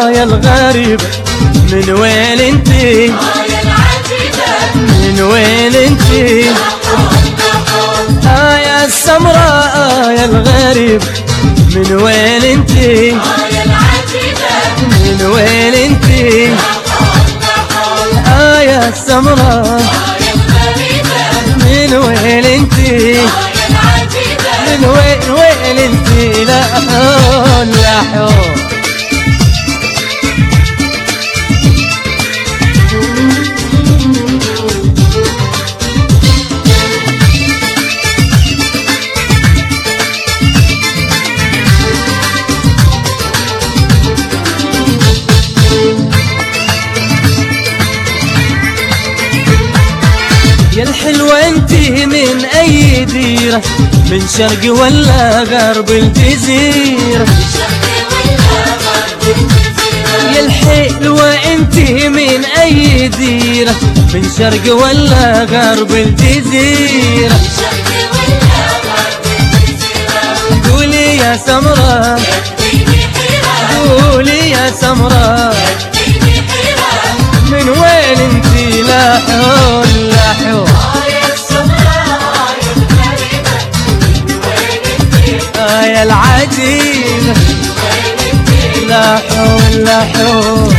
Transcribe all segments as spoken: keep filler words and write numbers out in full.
سمراء يا الغريب من وين انتي؟ يا العجيبة من وين انتي؟ آه يا السمراء يا الغريب من وين انتي؟ يا العجيبة من وين انتي؟ آه يا السمراء يا الغريبة من وين انتي؟ يا العجيبة من وين وين انتي؟ لا حول لا حول. يا الحلوة انتي من اي ديرة؟ من شرق ولا غرب الجزيرة؟ يا الحلوة انتي من اي ديرة؟ من شرق ولا غرب الجزيرة؟ قولي يا سمراء قولي يا سمراء من وين انتي؟ لا حول لا حول. آه يا العجيبة لا حول لا حول.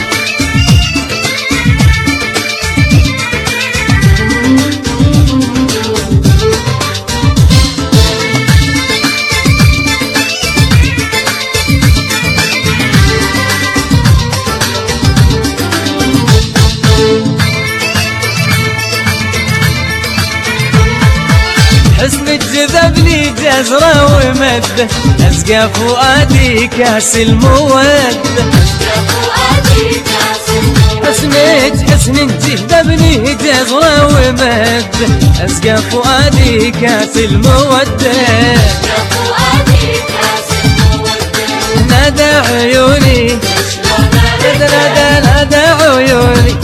حسنك جذبني جزرة ومدة، أسقى فؤادي كاس المودة. حسنك حسنك جذبني جزرة ومدة، أسقى فؤادي كاس المودة. نادى عيوني نادى نادى نادى عيوني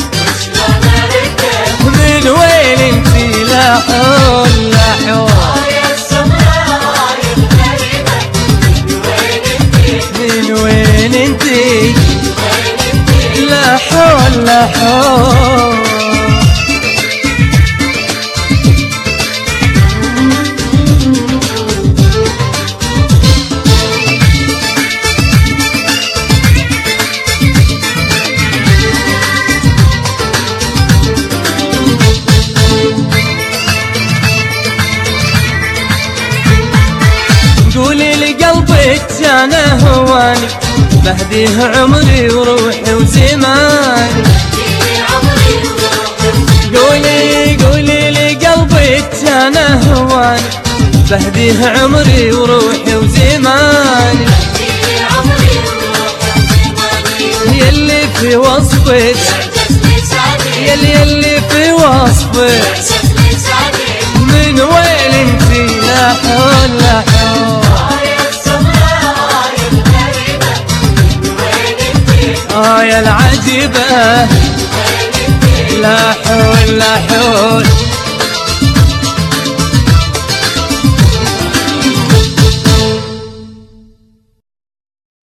من وين انتي؟ لا حول لا حول. من وين انتي؟ لا حول لا حول. قولي لقلبك انا هواني، بهديه عمري وروحي وزماني. قولي قولي لقلبك انا هواني، بهديه عمري وروحي وزماني. يلي في وصفك يلي يلي في وصفك من وين انتي؟ لا حول لا حول. آه يا العجيبة لا حول لا حول.